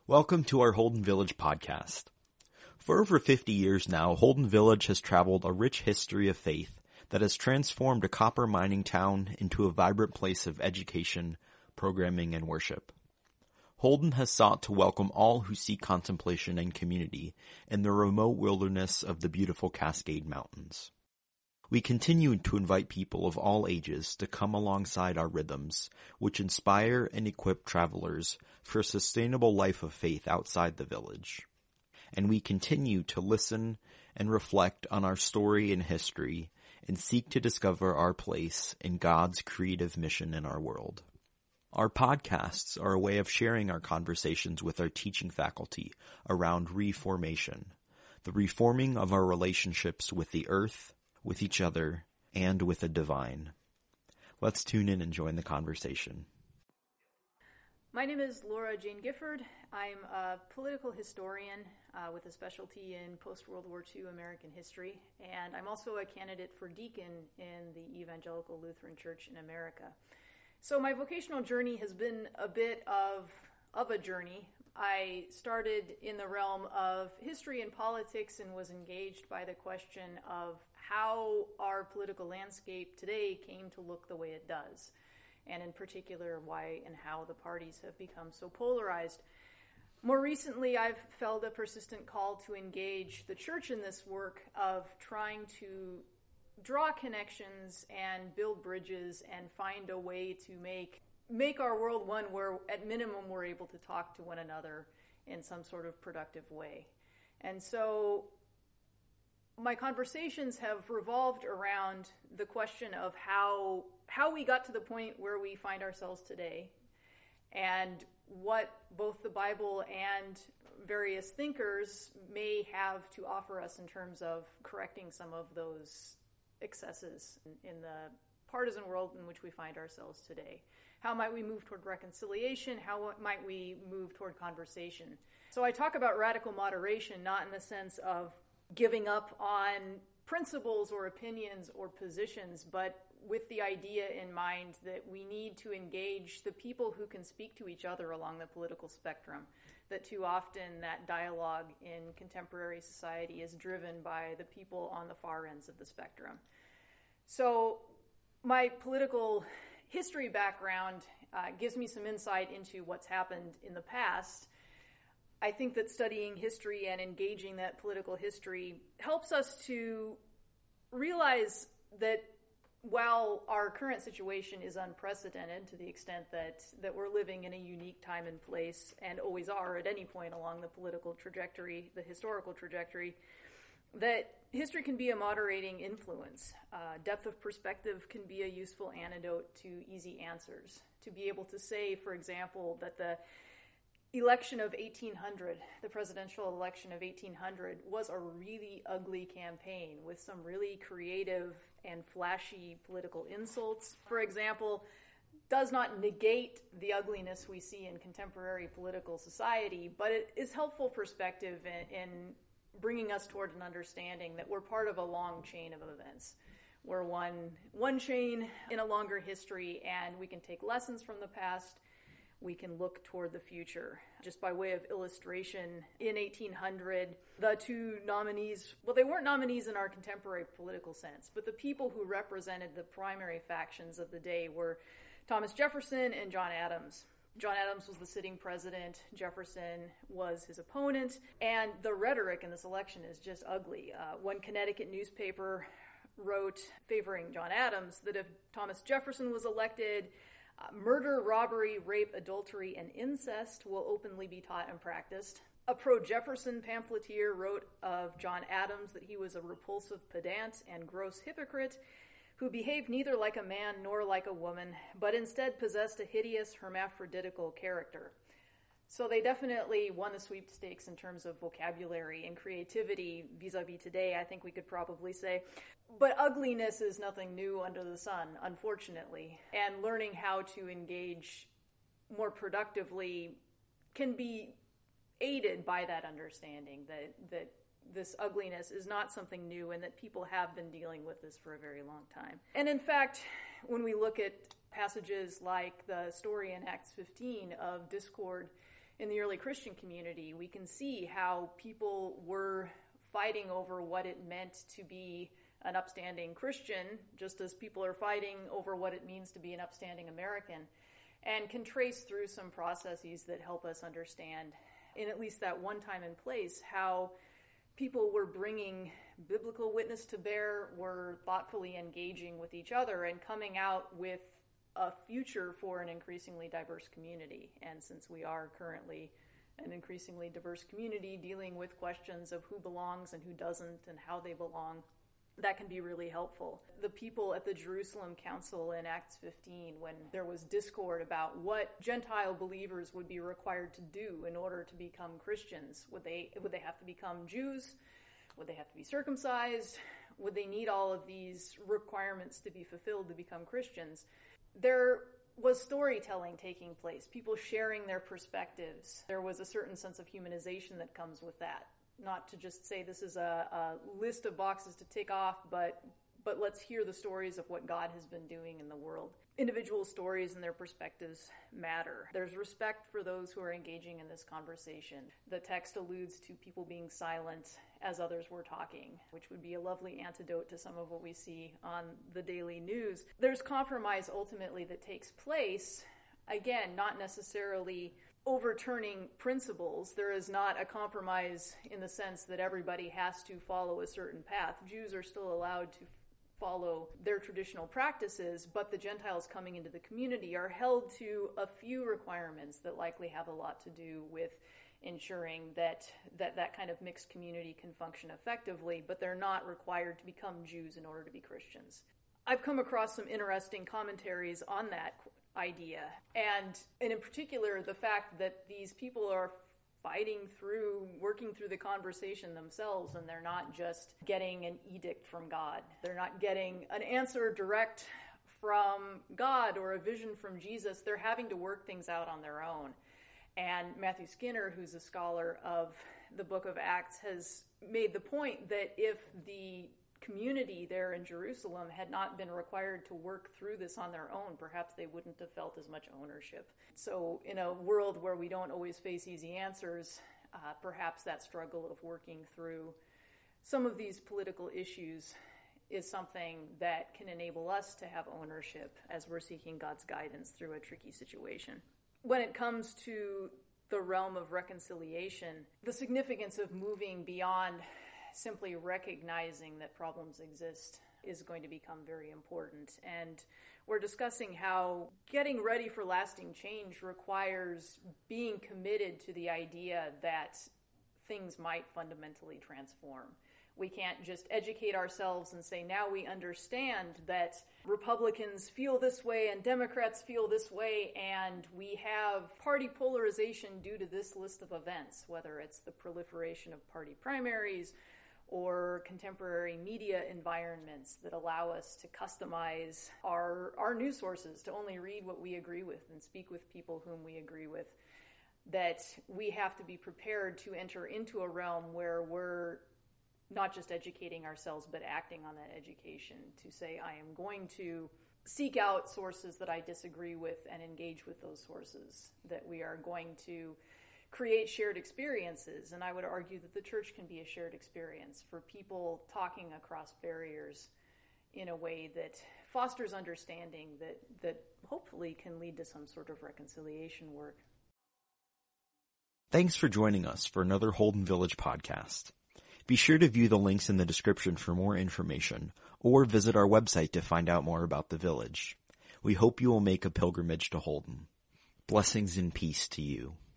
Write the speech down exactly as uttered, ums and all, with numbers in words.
Welcome to our Holden Village podcast. For over fifty years now, Holden Village has traveled a rich history of faith that has transformed a copper mining town into a vibrant place of education, programming, and worship. Holden has sought to welcome all who seek contemplation and community in the remote wilderness of the beautiful Cascade Mountains. We continue to invite people of all ages to come alongside our rhythms, which inspire and equip travelers for a sustainable life of faith outside the village. And we continue to listen and reflect on our story and history and seek to discover our place in God's creative mission in our world. Our podcasts are a way of sharing our conversations with our teaching faculty around reformation, the reforming of our relationships with the earth, with each other, and with the divine. Let's tune in and join the conversation. My name is Laura Jane Gifford. I'm a political historian uh, with a specialty in post-World War Two American history, and I'm also a candidate for deacon in the Evangelical Lutheran Church in America. So my vocational journey has been a bit of, of a journey. I started in the realm of history and politics and was engaged by the question of how our political landscape today came to look the way it does, and in particular why and how the parties have become so polarized. More recently, I've felt a persistent call to engage the church in this work of trying to draw connections and build bridges and find a way to make make our world one where, at minimum, we're able to talk to one another in some sort of productive way. And so my conversations have revolved around the question of how how we got to the point where we find ourselves today, and what both the Bible and various thinkers may have to offer us in terms of correcting some of those excesses in, in the partisan world in which we find ourselves today. How might we move toward reconciliation? How might we move toward conversation? So I talk about radical moderation, not in the sense of giving up on principles or opinions or positions, but with the idea in mind that we need to engage the people who can speak to each other along the political spectrum, that too often that dialogue in contemporary society is driven by the people on the far ends of the spectrum. So my political history background uh, gives me some insight into what's happened in the past. I think that studying history and engaging that political history helps us to realize that while our current situation is unprecedented to the extent that, that we're living in a unique time and place, and always are at any point along the political trajectory, the historical trajectory, that history can be a moderating influence. Uh, depth of perspective can be a useful antidote to easy answers. To be able to say, for example, that the election of eighteen hundred, the presidential election of eighteen hundred, was a really ugly campaign with some really creative and flashy political insults, for example, does not negate the ugliness we see in contemporary political society, but it is helpful perspective in, in bringing us toward an understanding that we're part of a long chain of events. We're one, one chain in a longer history, and we can take lessons from the past. We can look toward the future. Just by way of illustration, in eighteen hundred, the two nominees, well, they weren't nominees in our contemporary political sense, but the people who represented the primary factions of the day were Thomas Jefferson and John Adams. John Adams was the sitting president, Jefferson was his opponent, and the rhetoric in this election is just ugly. Uh, one Connecticut newspaper wrote, favoring John Adams, that if Thomas Jefferson was elected, Uh, murder, robbery, rape, adultery, and incest will openly be taught and practiced. A pro-Jefferson pamphleteer wrote of John Adams that he was a repulsive pedant and gross hypocrite who behaved neither like a man nor like a woman, but instead possessed a hideous hermaphroditical character. So they definitely won the sweepstakes in terms of vocabulary and creativity vis-a-vis today, I think we could probably say. But ugliness is nothing new under the sun, unfortunately. And learning how to engage more productively can be aided by that understanding that, that this ugliness is not something new and that people have been dealing with this for a very long time. And in fact, when we look at passages like the story in Acts fifteen of discord in the early Christian community, we can see how people were fighting over what it meant to be an upstanding Christian, just as people are fighting over what it means to be an upstanding American, and can trace through some processes that help us understand, in at least that one time and place, how people were bringing biblical witness to bear, were thoughtfully engaging with each other, and coming out with a future for an increasingly diverse community. And since we are currently an increasingly diverse community dealing with questions of who belongs and who doesn't and how they belong, that can be really helpful. The people at the Jerusalem Council in Acts fifteen, when there was discord about what Gentile believers would be required to do in order to become Christians, would they would they have to become Jews? Would they have to be circumcised? Would they need all of these requirements to be fulfilled to become Christians? There was storytelling taking place, people sharing their perspectives. There was a certain sense of humanization that comes with that. Not to just say this is a, a list of boxes to tick off, but but let's hear the stories of what God has been doing in the world. Individual stories and their perspectives matter. There's respect for those who are engaging in this conversation. The text alludes to people being silent as others were talking, which would be a lovely antidote to some of what we see on the daily news. There's compromise ultimately that takes place, again, not necessarily overturning principles. There is not a compromise in the sense that everybody has to follow a certain path. Jews are still allowed to follow their traditional practices, but the Gentiles coming into the community are held to a few requirements that likely have a lot to do with ensuring that that, that kind of mixed community can function effectively, but they're not required to become Jews in order to be Christians. I've come across some interesting commentaries on that idea, and, and in particular, the fact that these people are fighting through, working through the conversation themselves, and they're not just getting an edict from God. They're not getting an answer direct from God or a vision from Jesus. They're having to work things out on their own. And Matthew Skinner, who's a scholar of the book of Acts, has made the point that if the community there in Jerusalem had not been required to work through this on their own, perhaps they wouldn't have felt as much ownership. So in a world where we don't always face easy answers, uh, perhaps that struggle of working through some of these political issues is something that can enable us to have ownership as we're seeking God's guidance through a tricky situation. When it comes to the realm of reconciliation, the significance of moving beyond simply recognizing that problems exist is going to become very important. And we're discussing how getting ready for lasting change requires being committed to the idea that things might fundamentally transform. We can't just educate ourselves and say, now we understand that Republicans feel this way and Democrats feel this way, and we have party polarization due to this list of events, whether it's the proliferation of party primaries or contemporary media environments that allow us to customize our our news sources to only read what we agree with and speak with people whom we agree with, that we have to be prepared to enter into a realm where we're not just educating ourselves, but acting on that education to say, I am going to seek out sources that I disagree with and engage with those sources, that we are going to create shared experiences. And I would argue that the church can be a shared experience for people talking across barriers in a way that fosters understanding that, that hopefully can lead to some sort of reconciliation work. Thanks for joining us for another Holden Village podcast. Be sure to view the links in the description for more information, or visit our website to find out more about the village. We hope you will make a pilgrimage to Holden. Blessings and peace to you.